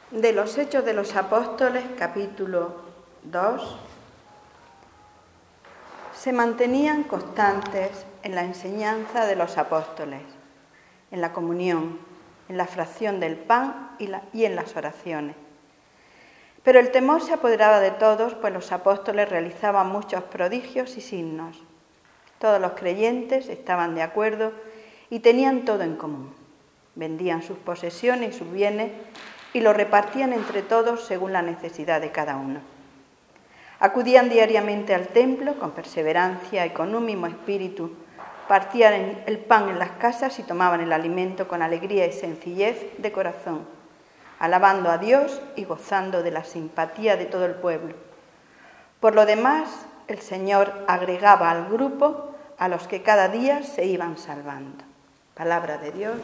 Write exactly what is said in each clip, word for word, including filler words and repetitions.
De los Hechos de los Apóstoles, capítulo dos, se mantenían constantes en la enseñanza de los apóstoles, en la comunión, en la fracción del pan y, la, y en las oraciones. Pero el temor se apoderaba de todos, pues los apóstoles realizaban muchos prodigios y signos. Todos los creyentes estaban de acuerdo y tenían todo en común. Vendían sus posesiones y sus bienes y lo repartían entre todos según la necesidad de cada uno. Acudían diariamente al templo con perseverancia y con un mismo espíritu, partían el pan en las casas y tomaban el alimento con alegría y sencillez de corazón, alabando a Dios y gozando de la simpatía de todo el pueblo. Por lo demás, el Señor agregaba al grupo a los que cada día se iban salvando. Palabra de Dios.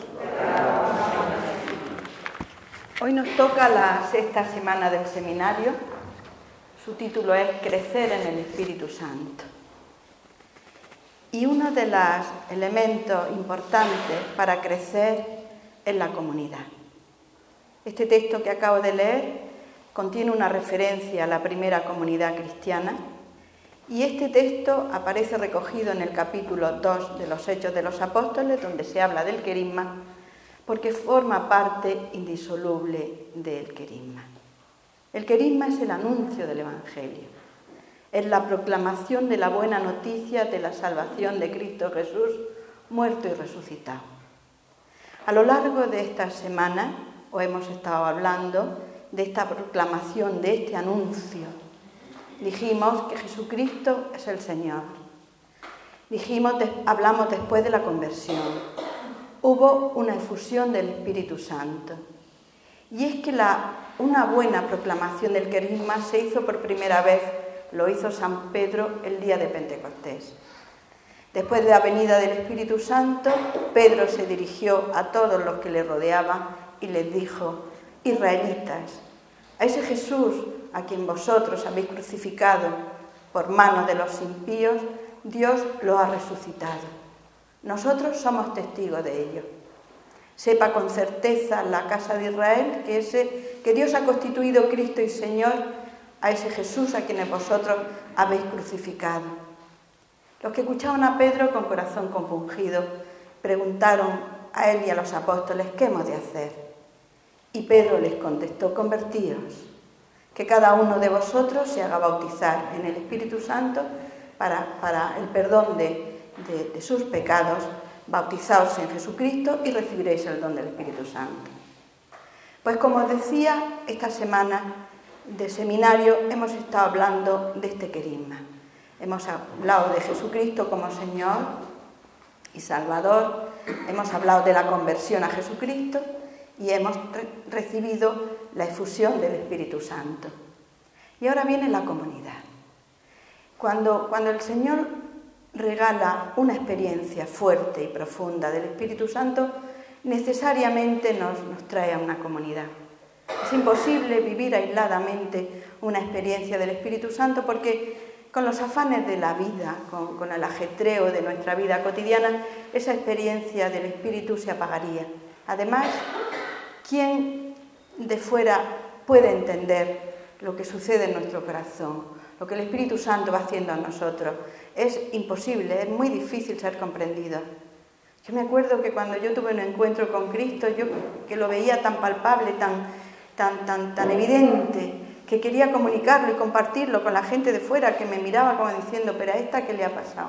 Hoy nos toca la sexta semana del seminario. Su título es Crecer en el Espíritu Santo. Y uno de los elementos importantes para crecer es la comunidad. Este texto que acabo de leer contiene una referencia a la primera comunidad cristiana y este texto aparece recogido en el capítulo dos de los Hechos de los Apóstoles, donde se habla del querigma, porque forma parte indisoluble del querigma. El querigma es el anuncio del Evangelio, es la proclamación de la buena noticia de la salvación de Cristo Jesús, muerto y resucitado. A lo largo de esta semana os hemos estado hablando de esta proclamación, de este anuncio. Dijimos que Jesucristo es el Señor. Dijimos, hablamos después de la conversión. Hubo una efusión del Espíritu Santo. Y es que la, una buena proclamación del querigma se hizo por primera vez, lo hizo San Pedro el día de Pentecostés. Después de la venida del Espíritu Santo, Pedro se dirigió a todos los que le rodeaban y les dijo: Israelitas, a ese Jesús a quien vosotros habéis crucificado por manos de los impíos, Dios lo ha resucitado. Nosotros somos testigos de ello. Sepa con certeza la casa de Israel que, ese, que Dios ha constituido Cristo y Señor a ese Jesús a quien vosotros habéis crucificado. Los que escuchaban a Pedro con corazón compungido preguntaron a él y a los apóstoles: ¿qué hemos de hacer? Y Pedro les contestó: convertíos, que cada uno de vosotros se haga bautizar en el Espíritu Santo para, para el perdón de De, de sus pecados, bautizaos en Jesucristo y recibiréis el don del Espíritu Santo. Pues como os decía, esta semana de seminario hemos estado hablando de este querigma. Hemos hablado de Jesucristo como Señor y Salvador, hemos hablado de la conversión a Jesucristo y hemos re- recibido la efusión del Espíritu Santo. Y ahora viene la comunidad. Cuando, cuando el Señor regala una experiencia fuerte y profunda del Espíritu Santo, necesariamente nos, nos trae a una comunidad. Es imposible vivir aisladamente una experiencia del Espíritu Santo porque con los afanes de la vida, con, con el ajetreo de nuestra vida cotidiana, esa experiencia del Espíritu se apagaría. Además, ¿quién de fuera puede entender lo que sucede en nuestro corazón, lo que el Espíritu Santo va haciendo a nosotros? Es imposible, es muy difícil ser comprendido. Yo me acuerdo que cuando yo tuve un encuentro con Cristo, yo que lo veía tan palpable, tan, tan, tan, tan evidente, que quería comunicarlo y compartirlo con la gente de fuera, que me miraba como diciendo: ¿pero a esta qué le ha pasado?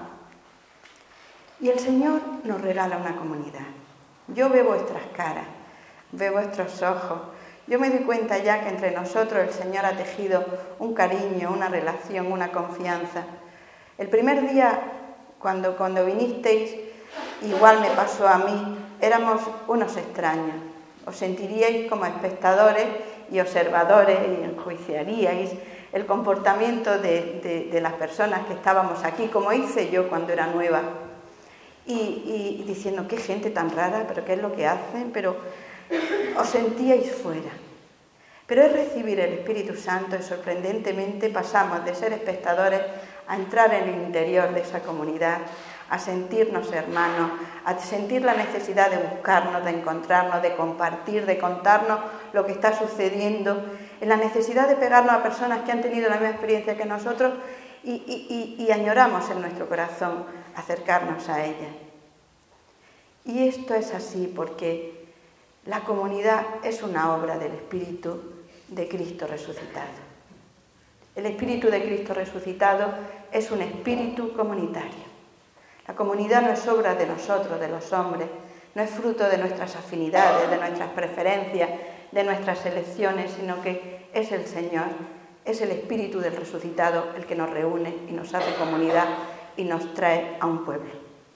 Y el Señor nos regala una comunidad. Yo veo vuestras caras, veo vuestros ojos. Yo me doy cuenta ya que entre nosotros el Señor ha tejido un cariño, una relación, una confianza. El primer día, cuando, cuando vinisteis, igual me pasó a mí, éramos unos extraños. Os sentiríais como espectadores y observadores y enjuiciaríais el comportamiento de, de, de las personas que estábamos aquí, como hice yo cuando era nueva. Y, y, y diciendo: qué gente tan rara, pero qué es lo que hacen, pero os sentíais fuera. Pero es recibir el Espíritu Santo y sorprendentemente pasamos de ser espectadores a entrar en el interior de esa comunidad, a sentirnos hermanos, a sentir la necesidad de buscarnos, de encontrarnos, de compartir, de contarnos lo que está sucediendo, en la necesidad de pegarnos a personas que han tenido la misma experiencia que nosotros y, y, y, y añoramos en nuestro corazón acercarnos a ellas. Y esto es así porque la comunidad es una obra del Espíritu de Cristo resucitado. El Espíritu de Cristo resucitado es un espíritu comunitario. La comunidad no es obra de nosotros, de los hombres, no es fruto de nuestras afinidades, de nuestras preferencias, de nuestras elecciones, sino que es el Señor, es el Espíritu del resucitado el que nos reúne y nos hace comunidad y nos trae a un pueblo.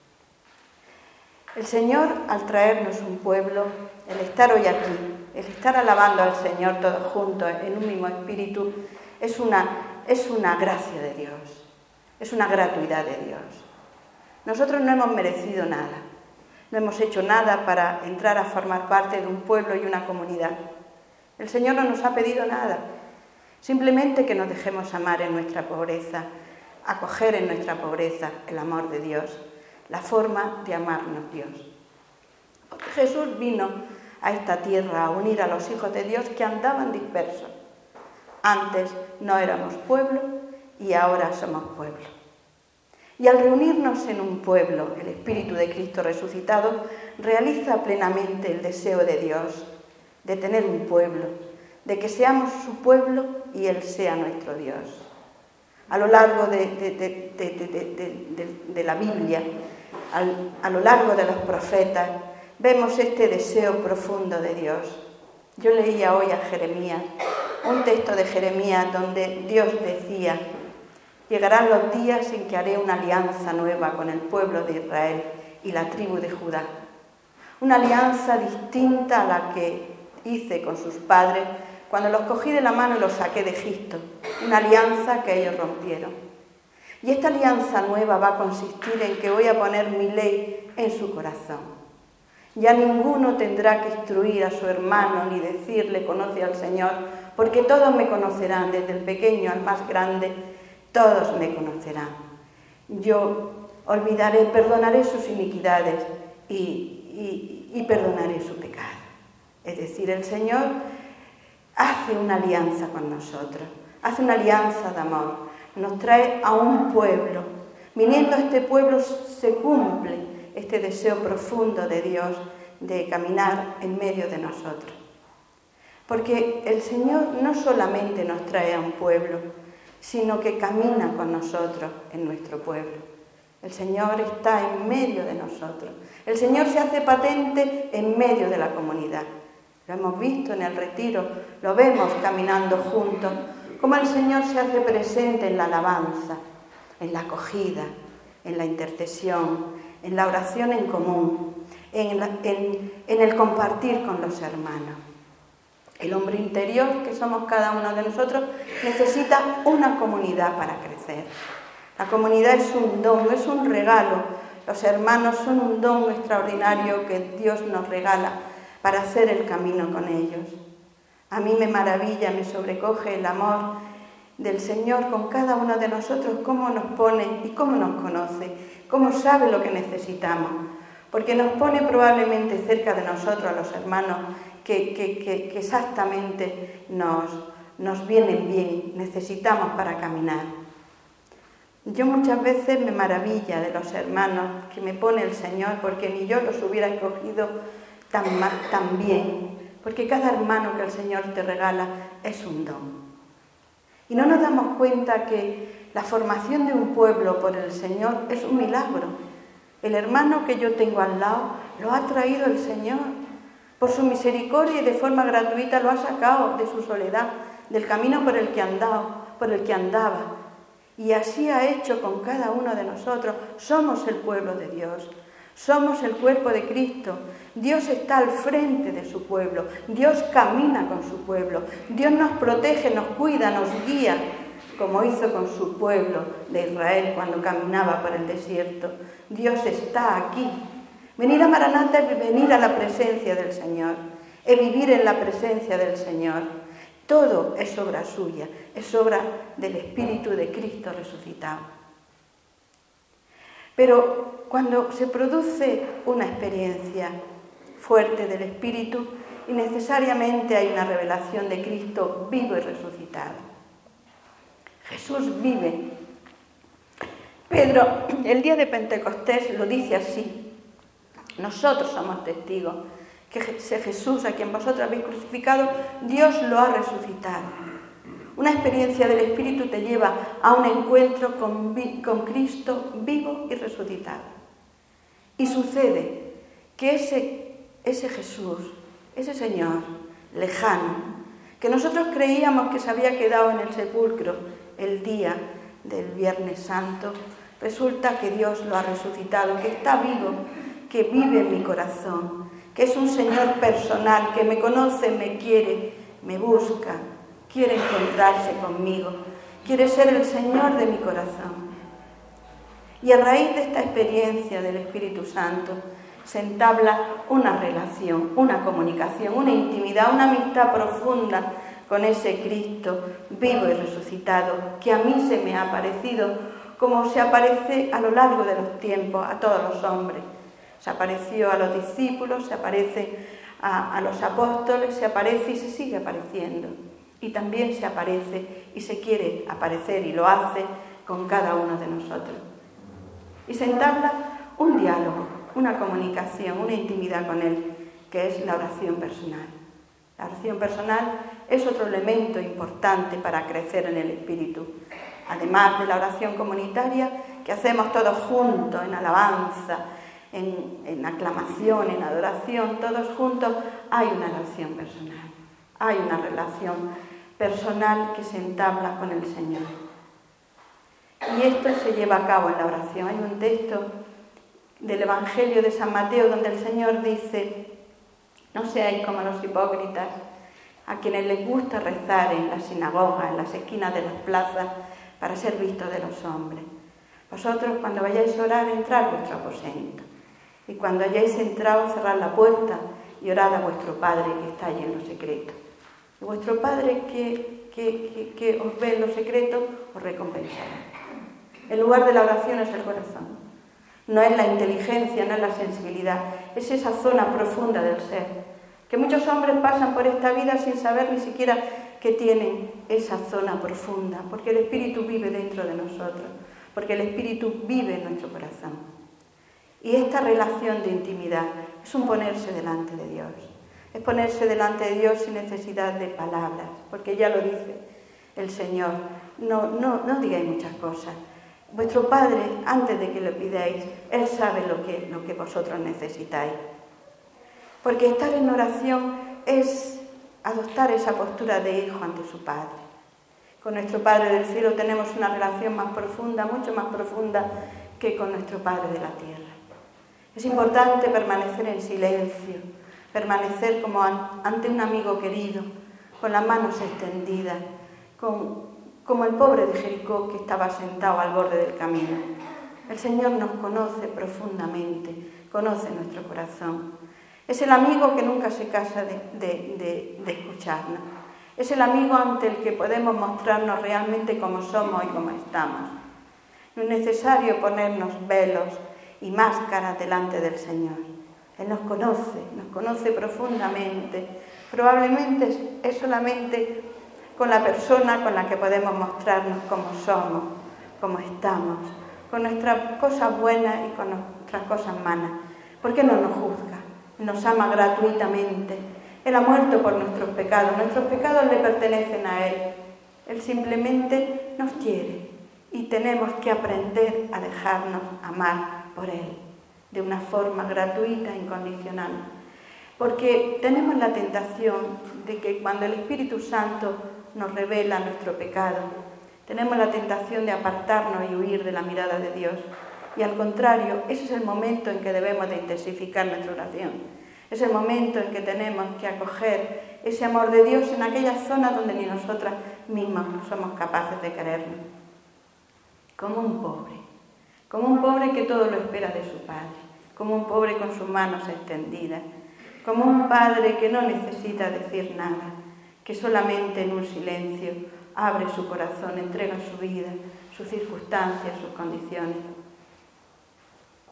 El Señor, al traernos un pueblo, el estar hoy aquí, el estar alabando al Señor todos juntos en un mismo espíritu, es una, es una gracia de Dios, es una gratuidad de Dios. Nosotros no hemos merecido nada, no hemos hecho nada para entrar a formar parte de un pueblo y una comunidad. El Señor no nos ha pedido nada, simplemente que nos dejemos amar en nuestra pobreza, acoger en nuestra pobreza el amor de Dios, la forma de amarnos Dios. Porque Jesús vino a esta tierra a unir a los hijos de Dios que andaban dispersos. Antes no éramos pueblo y ahora somos pueblo. Y al reunirnos en un pueblo, el Espíritu de Cristo resucitado realiza plenamente el deseo de Dios de tener un pueblo, de que seamos su pueblo y Él sea nuestro Dios. A lo largo de, de, de, de, de, de, de, de la Biblia, al, a lo largo de los profetas, vemos este deseo profundo de Dios. Yo leía hoy a Jeremías, un texto de Jeremías donde Dios decía: llegarán los días en que haré una alianza nueva con el pueblo de Israel y la tribu de Judá. Una alianza distinta a la que hice con sus padres cuando los cogí de la mano y los saqué de Egipto. Una alianza que ellos rompieron. Y esta alianza nueva va a consistir en que voy a poner mi ley en su corazón. Ya ninguno tendrá que instruir a su hermano ni decirle conoce al Señor, porque todos me conocerán, desde el pequeño al más grande, todos me conocerán. Yo olvidaré, perdonaré sus iniquidades y, y, y perdonaré su pecado. Es decir, el Señor hace una alianza con nosotros, hace una alianza de amor, nos trae a un pueblo. Viniendo a este pueblo se cumple este deseo profundo de Dios de caminar en medio de nosotros. Porque el Señor no solamente nos trae a un pueblo, sino que camina con nosotros en nuestro pueblo. El Señor está en medio de nosotros. El Señor se hace patente en medio de la comunidad. Lo hemos visto en el retiro, lo vemos caminando juntos, como el Señor se hace presente en la alabanza, en la acogida, en la intercesión, en la oración en común, en, la, en, en el compartir con los hermanos. El hombre interior, que somos cada uno de nosotros, necesita una comunidad para crecer. La comunidad es un don, es un regalo. Los hermanos son un don extraordinario que Dios nos regala para hacer el camino con ellos. A mí me maravilla, me sobrecoge el amor del Señor con cada uno de nosotros, cómo nos pone y cómo nos conoce, cómo sabe lo que necesitamos, porque nos pone probablemente cerca de nosotros a los hermanos que, que, que, que exactamente nos, nos vienen bien, necesitamos para caminar. Yo muchas veces me maravilla de los hermanos que me pone el Señor, porque ni yo los hubiera escogido tan, tan bien, porque cada hermano que el Señor te regala es un don. Y no nos damos cuenta que la formación de un pueblo por el Señor es un milagro. El hermano que yo tengo al lado lo ha traído el Señor. Por su misericordia y de forma gratuita lo ha sacado de su soledad, del camino por el que andaba, por el que andaba. Y así ha hecho con cada uno de nosotros. Somos el pueblo de Dios. Somos el cuerpo de Cristo. Dios está al frente de su pueblo. Dios camina con su pueblo. Dios nos protege, nos cuida, nos guía, como hizo con su pueblo de Israel cuando caminaba por el desierto. Dios está aquí. Venir a Maranata es venir a la presencia del Señor, es vivir en la presencia del Señor. Todo es obra suya, es obra del Espíritu de Cristo resucitado. Pero cuando se produce una experiencia fuerte del Espíritu, y necesariamente hay una revelación de Cristo vivo y resucitado. Jesús vive. Pedro, el día de Pentecostés, lo dice así: nosotros somos testigos que ese Jesús a quien vosotros habéis crucificado, Dios lo ha resucitado. Una experiencia del Espíritu te lleva a un encuentro con, con Cristo vivo y resucitado. Y sucede que ese, ese Jesús, ese Señor lejano, que nosotros creíamos que se había quedado en el sepulcro el día del Viernes Santo, resulta que Dios lo ha resucitado, que está vivo, que vive en mi corazón, que es un Señor personal, que me conoce, me quiere, me busca, quiere encontrarse conmigo, quiere ser el Señor de mi corazón. Y a raíz de esta experiencia del Espíritu Santo se entabla una relación, una comunicación, una intimidad, una amistad profunda con ese Cristo vivo y resucitado, que a mí se me ha aparecido como se aparece a lo largo de los tiempos a todos los hombres. Se apareció a los discípulos, se aparece a, a los apóstoles, se aparece y se sigue apareciendo. Y también se aparece y se quiere aparecer y lo hace con cada uno de nosotros. Y se entabla un diálogo, una comunicación, una intimidad con Él, que es la oración personal. La oración personal es otro elemento importante para crecer en el Espíritu. Además de la oración comunitaria que hacemos todos juntos, en alabanza, en, en aclamación, en adoración, todos juntos, hay una oración personal. Hay una relación personal que se entabla con el Señor. Y esto se lleva a cabo en la oración. Hay un texto del Evangelio de San Mateo donde el Señor dice: no seáis como los hipócritas, a quienes les gusta rezar en las sinagogas, en las esquinas de las plazas, para ser vistos de los hombres. Vosotros, cuando vayáis a orar, entrad a vuestro aposento, y cuando hayáis entrado, cerrad la puerta y orad a vuestro Padre que está allí en lo secreto. Y vuestro Padre que, que, que, que os ve en lo secreto, os recompensará. El lugar de la oración es el corazón. No es la inteligencia, no es la sensibilidad, es esa zona profunda del ser. Que muchos hombres pasan por esta vida sin saber ni siquiera que tienen esa zona profunda, porque el Espíritu vive dentro de nosotros, porque el Espíritu vive en nuestro corazón. Y esta relación de intimidad es un ponerse delante de Dios. Es ponerse delante de Dios sin necesidad de palabras, porque ya lo dice el Señor. No, no, no digáis muchas cosas. Vuestro Padre, antes de que lo pidáis, Él sabe lo que, lo que vosotros necesitáis. Porque estar en oración es adoptar esa postura de hijo ante su Padre. Con nuestro Padre del cielo tenemos una relación más profunda, mucho más profunda que con nuestro Padre de la tierra. Es importante permanecer en silencio, permanecer como ante un amigo querido, con las manos extendidas, con... como el pobre de Jericó que estaba sentado al borde del camino. El Señor nos conoce profundamente, conoce nuestro corazón. Es el amigo que nunca se cansa de, de, de, de escucharnos. Es el amigo ante el que podemos mostrarnos realmente como somos y como estamos. No es necesario ponernos velos y máscaras delante del Señor. Él nos conoce, nos conoce profundamente. Probablemente es solamente con la persona con la que podemos mostrarnos cómo somos, cómo estamos, con nuestras cosas buenas y con nuestras cosas malas. ¿Por qué no nos juzga? Nos ama gratuitamente. Él ha muerto por nuestros pecados. Nuestros pecados le pertenecen a Él. Él simplemente nos quiere y tenemos que aprender a dejarnos amar por Él de una forma gratuita e incondicional. Porque tenemos la tentación de que cuando el Espíritu Santo nos revela nuestro pecado, tenemos la tentación de apartarnos y huir de la mirada de Dios. Y al contrario, ese es el momento en que debemos de intensificar nuestra oración. Es el momento en que tenemos que acoger ese amor de Dios en aquellas zonas donde ni nosotras mismas somos capaces de querernos. Como un pobre, como un pobre que todo lo espera de su Padre, como un pobre con sus manos extendidas, como un Padre que no necesita decir nada, que solamente en un silencio abre su corazón, entrega su vida, sus circunstancias, sus condiciones.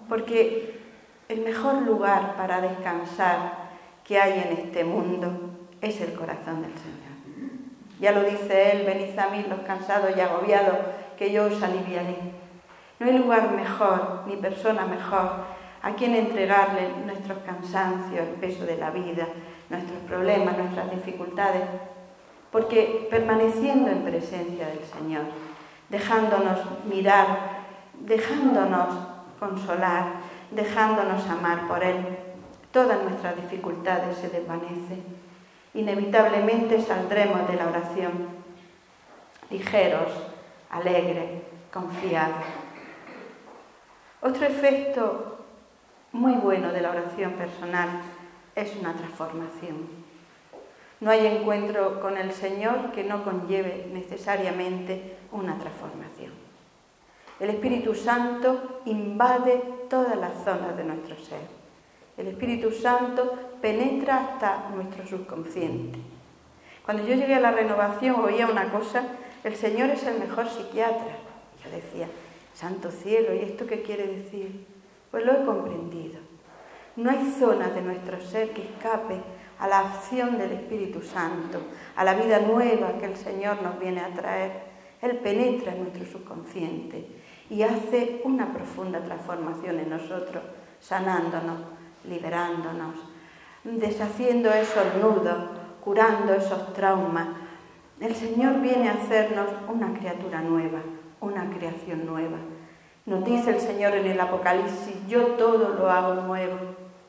porque el mejor lugar para descansar que hay en este mundo es el corazón del Señor. Ya lo dice Él: venid a mí los cansados y agobiados, que yo os aliviaré. No hay lugar mejor, ni persona mejor a quien entregarle nuestros cansancios, el peso de la vida, nuestros problemas, nuestras dificultades, porque permaneciendo en presencia del Señor, dejándonos mirar, dejándonos consolar, dejándonos amar por Él, todas nuestras dificultades se desvanecen. Inevitablemente saldremos de la oración ligeros, alegres, confiados. Otro efecto muy bueno de la oración personal es una transformación. No hay encuentro con el Señor que no conlleve necesariamente una transformación. El Espíritu Santo invade todas las zonas de nuestro ser. El Espíritu Santo penetra hasta nuestro subconsciente. Cuando yo llegué a la renovación oía una cosa: el Señor es el mejor psiquiatra. Yo decía: santo cielo, ¿y esto qué quiere decir? Pues lo he comprendido. No hay zona de nuestro ser que escape a la acción del Espíritu Santo, a la vida nueva que el Señor nos viene a traer. Él penetra en nuestro subconsciente y hace una profunda transformación en nosotros, sanándonos, liberándonos, deshaciendo esos nudos, curando esos traumas. El Señor viene a hacernos una criatura nueva, una creación nueva. Nos dice el Señor en el Apocalipsis: yo todo lo hago nuevo.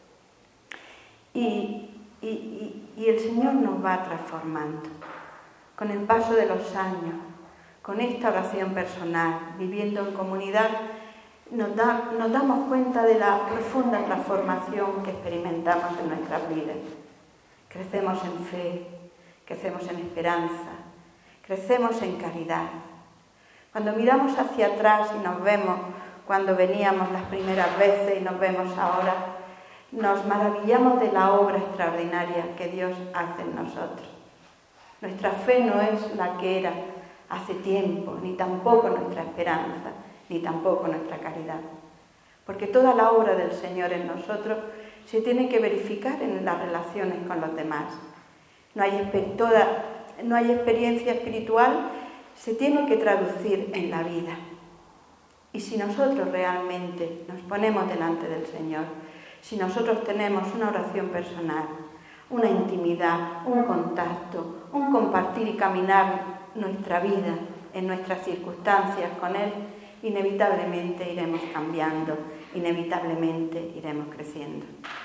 Y, y, y, y el Señor nos va transformando con el paso de los años, con esta oración personal, viviendo en comunidad. Nos, da, nos damos cuenta de la profunda transformación que experimentamos en nuestras vidas. Crecemos en fe, crecemos en esperanza, crecemos en caridad. Cuando miramos hacia atrás y nos vemos cuando veníamos las primeras veces y nos vemos ahora, nos maravillamos de la obra extraordinaria que Dios hace en nosotros. Nuestra fe no es la que era hace tiempo, ni tampoco nuestra esperanza, ni tampoco nuestra caridad. Porque toda la obra del Señor en nosotros se tiene que verificar en las relaciones con los demás. No hay, toda, no hay experiencia espiritual, se tiene que traducir en la vida. Y si nosotros realmente nos ponemos delante del Señor, si nosotros tenemos una oración personal, una intimidad, un contacto, un compartir y caminar nuestra vida en nuestras circunstancias con Él, inevitablemente iremos cambiando, inevitablemente iremos creciendo.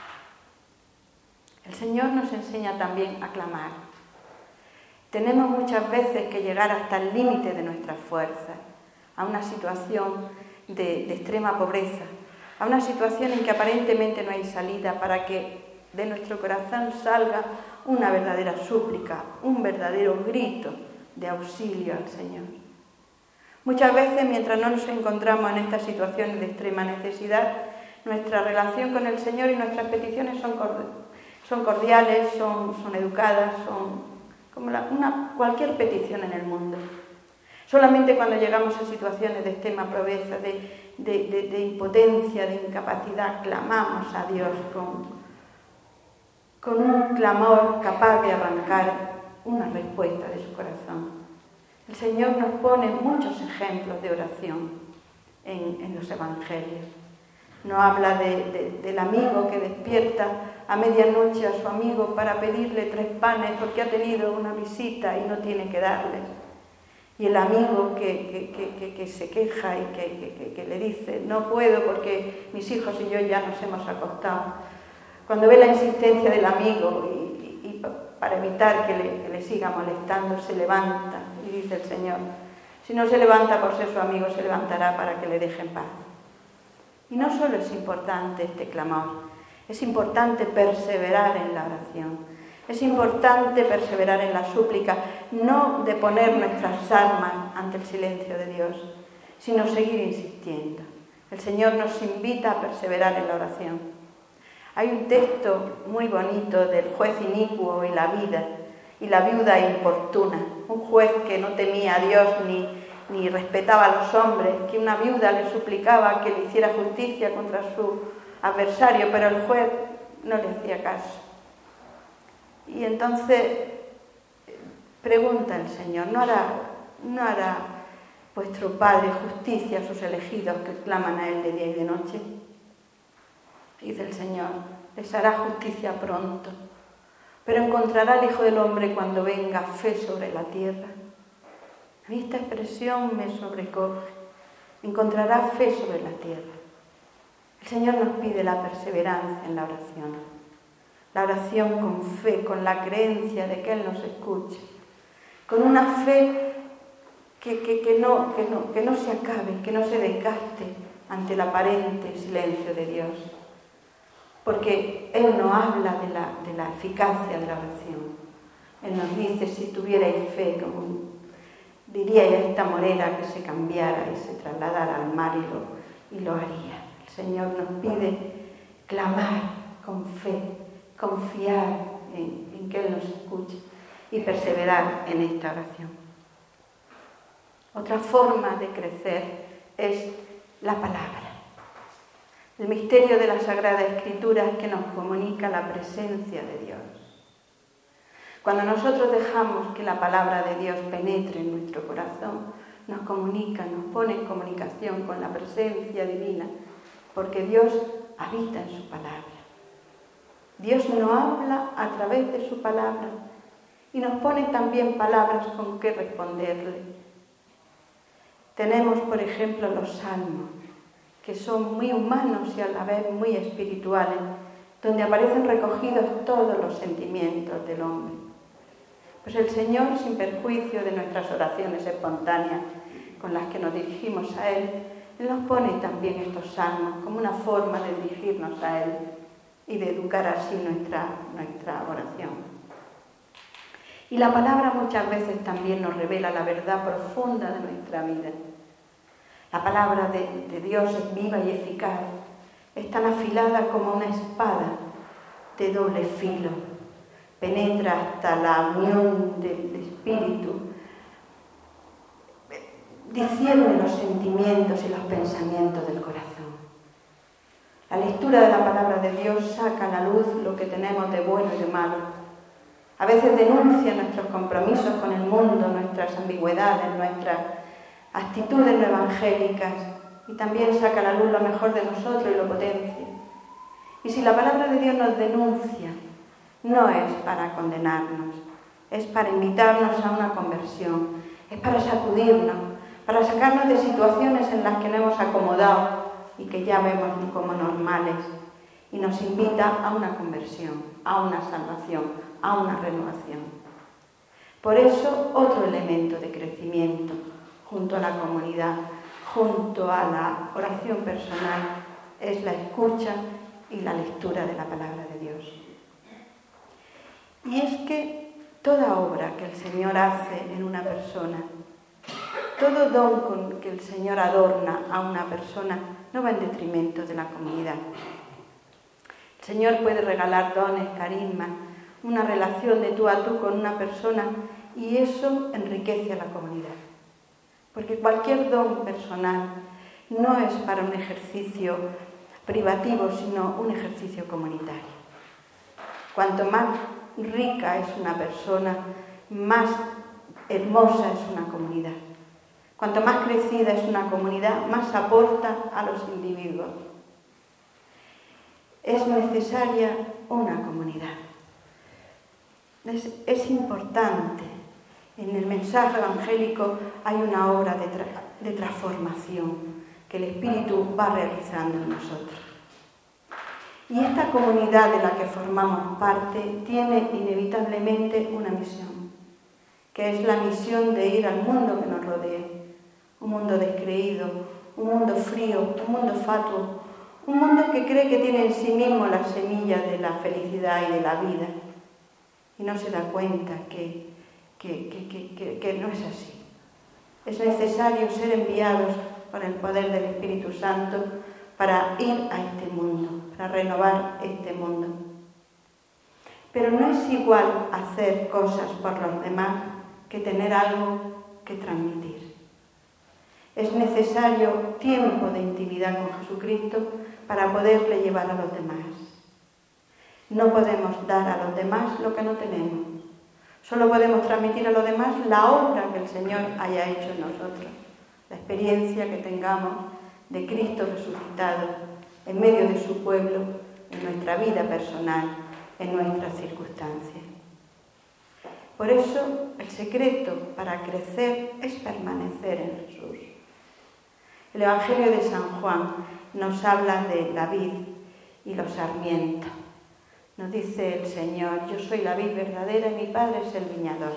El Señor nos enseña también a clamar. Tenemos muchas veces que llegar hasta el límite de nuestras fuerzas, a una situación de, de extrema pobreza, a una situación en que aparentemente no hay salida, para que de nuestro corazón salga una verdadera súplica, un verdadero grito de auxilio al Señor. Muchas veces, mientras no nos encontramos en estas situaciones de extrema necesidad, nuestra relación con el Señor y nuestras peticiones son, son cordiales, son, son educadas, son como la, una, cualquier petición en el mundo. Solamente cuando llegamos a situaciones de extrema pobreza, de, de, de, de impotencia, de incapacidad, clamamos a Dios con, con un clamor capaz de arrancar una respuesta de su corazón. El Señor nos pone muchos ejemplos de oración en, en los Evangelios. Nos habla de, de, del amigo que despierta a medianoche a su amigo para pedirle tres panes porque ha tenido una visita y no tiene que darles. Y el amigo que, que, que, que, que se queja y que, que, que le dice: no puedo porque mis hijos y yo ya nos hemos acostado. Cuando ve la insistencia del amigo y, y, y para evitar que le, que le siga molestando, se levanta y dice el Señor: si no se levanta por ser su amigo, se levantará para que le deje en paz. Y no solo es importante este clamor, es importante perseverar en la oración. Es importante perseverar en la súplica, no de poner nuestras armas ante el silencio de Dios, sino seguir insistiendo. El Señor nos invita a perseverar en la oración. Hay un texto muy bonito del juez inicuo y la vida, y la viuda importuna, un juez que no temía a Dios ni, ni respetaba a los hombres, que una viuda le suplicaba que le hiciera justicia contra su adversario, pero el juez no le hacía caso. Y entonces pregunta el Señor, ¿no hará, no hará vuestro Padre justicia a sus elegidos que claman a Él de día y de noche? Dice el Señor, les hará justicia pronto, pero encontrará el Hijo del Hombre cuando venga fe sobre la tierra. A mí esta expresión me sobrecoge. Encontrará fe sobre la tierra. El Señor nos pide la perseverancia en la oración. La oración con fe, con la creencia de que Él nos escuche. Con una fe que, que, que, no, que, no, que no se acabe, que no se desgaste ante el aparente silencio de Dios. Porque Él no habla de la, de la eficacia de la oración. Él nos dice, si tuvierais fe, como diríais a esta morera que se cambiara y se trasladara al mar y lo, y lo haría. El Señor nos pide clamar con fe, confiar en, en que Él nos escuche y perseverar en esta oración. Otra forma de crecer es la palabra. El misterio de la Sagrada Escritura es que nos comunica la presencia de Dios. Cuando nosotros dejamos que la palabra de Dios penetre en nuestro corazón, nos comunica, nos pone en comunicación con la presencia divina, porque Dios habita en su palabra. Dios nos habla a través de su palabra y nos pone también palabras con que responderle. Tenemos, por ejemplo, los salmos, que son muy humanos y a la vez muy espirituales, donde aparecen recogidos todos los sentimientos del hombre. Pues el Señor, sin perjuicio de nuestras oraciones espontáneas con las que nos dirigimos a Él, Él nos pone también estos salmos como una forma de dirigirnos a Él y de educar así nuestra, nuestra oración. Y la palabra muchas veces también nos revela la verdad profunda de nuestra vida. La palabra de, de Dios es viva y eficaz, es tan afilada como una espada de doble filo, penetra hasta la unión del espíritu, discierne los sentimientos y los pensamientos del corazón. La lectura de la palabra de Dios saca a la luz lo que tenemos de bueno y de malo. A veces denuncia nuestros compromisos con el mundo, nuestras ambigüedades, nuestras actitudes no evangélicas, y también saca a la luz lo mejor de nosotros y lo potencia. Y si la palabra de Dios nos denuncia, no es para condenarnos, es para invitarnos a una conversión, es para sacudirnos, para sacarnos de situaciones en las que nos hemos acomodado y que ya vemos como normales, y nos invita a una conversión, a una salvación, a una renovación. Por eso, otro elemento de crecimiento, junto a la comunidad, junto a la oración personal, es la escucha y la lectura de la palabra de Dios. Y es que toda obra que el Señor hace en una persona, todo don con que el Señor adorna a una persona, no va en detrimento de la comunidad. El Señor puede regalar dones, carismas, una relación de tú a tú con una persona, y eso enriquece a la comunidad. Porque cualquier don personal no es para un ejercicio privativo, sino un ejercicio comunitario. Cuanto más rica es una persona, más hermosa es una comunidad. Cuanto más crecida es una comunidad, más aporta a los individuos. Es necesaria una comunidad. Es, es importante. En el mensaje evangélico hay una obra de, tra- de transformación que el Espíritu va realizando en nosotros. Y esta comunidad de la que formamos parte tiene inevitablemente una misión, que es la misión de ir al mundo que nos rodea, un mundo descreído, un mundo frío, un mundo fatuo, un mundo que cree que tiene en sí mismo la semilla de la felicidad y de la vida, y no se da cuenta que, que, que, que, que, que no es así. Es necesario ser enviados por el poder del Espíritu Santo para ir a este mundo, para renovar este mundo. Pero no es igual hacer cosas por los demás que tener algo que transmitir. Es necesario tiempo de intimidad con Jesucristo para poderle llevar a los demás. No podemos dar a los demás lo que no tenemos. Solo podemos transmitir a los demás la obra que el Señor haya hecho en nosotros, la experiencia que tengamos de Cristo resucitado en medio de su pueblo, en nuestra vida personal, en nuestras circunstancias. Por eso, el secreto para crecer es permanecer en Jesús. El Evangelio de San Juan nos habla de la vid y los sarmientos. Nos dice el Señor: yo soy la vid verdadera y mi Padre es el viñador.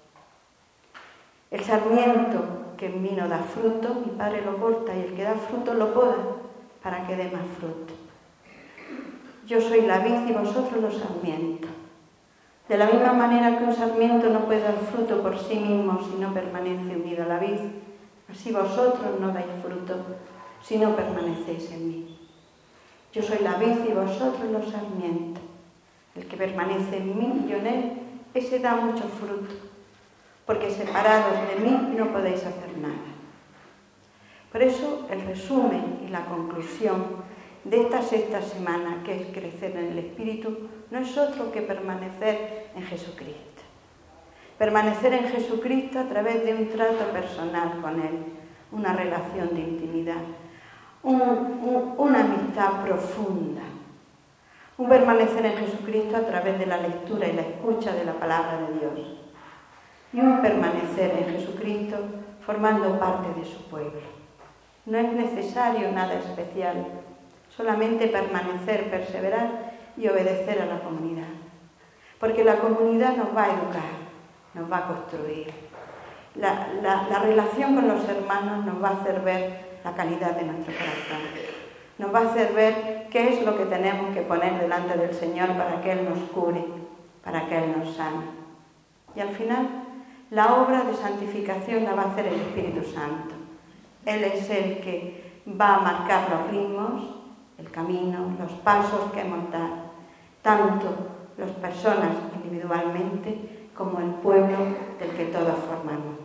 El sarmiento que en mí no da fruto, mi Padre lo corta, y el que da fruto lo poda para que dé más fruto. Yo soy la vid y vosotros los sarmientos. De la misma manera que un sarmiento no puede dar fruto por sí mismo si no permanece unido a la vid, así vosotros no dais fruto si no permanecéis en mí. Yo soy la vid y vosotros los sarmientos. El que permanece en mí y yo en él, ese da mucho fruto, porque separados de mí no podéis hacer nada. Por eso el resumen y la conclusión de esta sexta semana, que es crecer en el Espíritu, no es otro que permanecer en Jesucristo. Permanecer en Jesucristo a través de un trato personal con Él, una relación de intimidad, un, un, una amistad profunda. Un permanecer en Jesucristo a través de la lectura y la escucha de la palabra de Dios. Y un permanecer en Jesucristo formando parte de su pueblo. No es necesario nada especial, solamente permanecer, perseverar y obedecer a la comunidad. Porque la comunidad nos va a educar, nos va a construir. La, la, la relación con los hermanos nos va a hacer ver la calidad de nuestro corazón. Nos va a hacer ver qué es lo que tenemos que poner delante del Señor para que Él nos cure, para que Él nos sane. Y al final, la obra de santificación la va a hacer el Espíritu Santo. Él es el que va a marcar los ritmos, el camino, los pasos que hemos dado, tanto las personas individualmente como el pueblo del que todos formamos